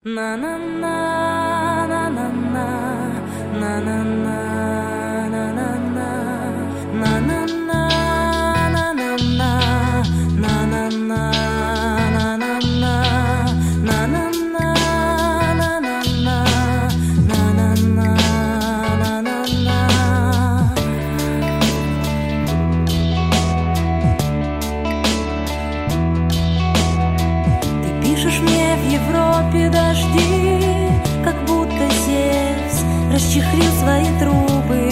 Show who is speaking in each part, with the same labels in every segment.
Speaker 1: Пишешь мне в Европе дожди, как будто Зевс расчехлил свои трубы.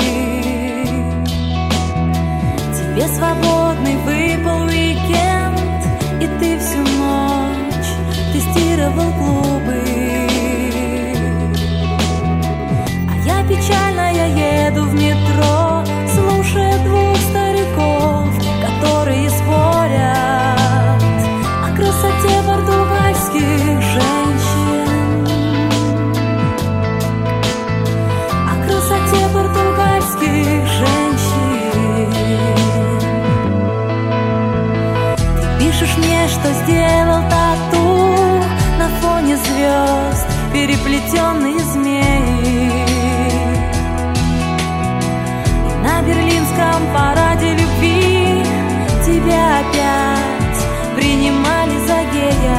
Speaker 1: Тебе свободный выпал уикенд, и ты всю ночь тестировал клубы. А я печальная еду в метро, слушая двух стариков, которые спорят о красоте португальских женщин, о красоте португальских женщин. Ты пишешь мне, что сделал тату на фоне звезд, переплетенные змеи. И на берлинском параде любви тебя опять принимали за гея.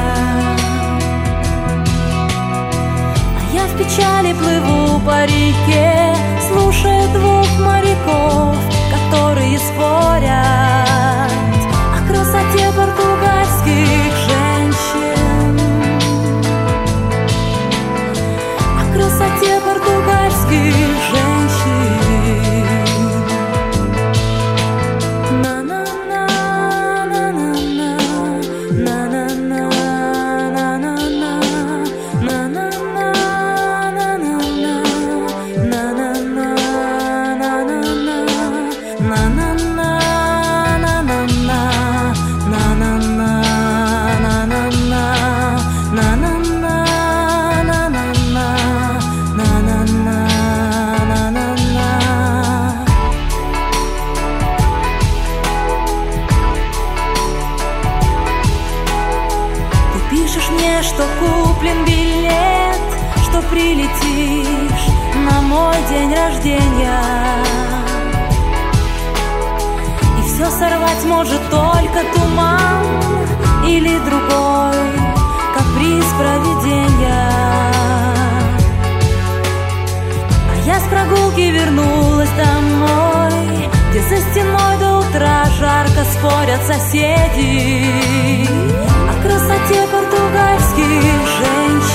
Speaker 1: А я в печали плыву по реке, слушая двух моряков, которые спорят о красоте португальских женщин, о красоте португальских женщин. Пишешь мне, что куплен билет, что прилетишь на мой день рождения. И все сорвать может только туман или другой каприз провидения. А я с прогулки вернулась домой, где за стеной до утра жарко спорят соседи о красоте португальских женщин.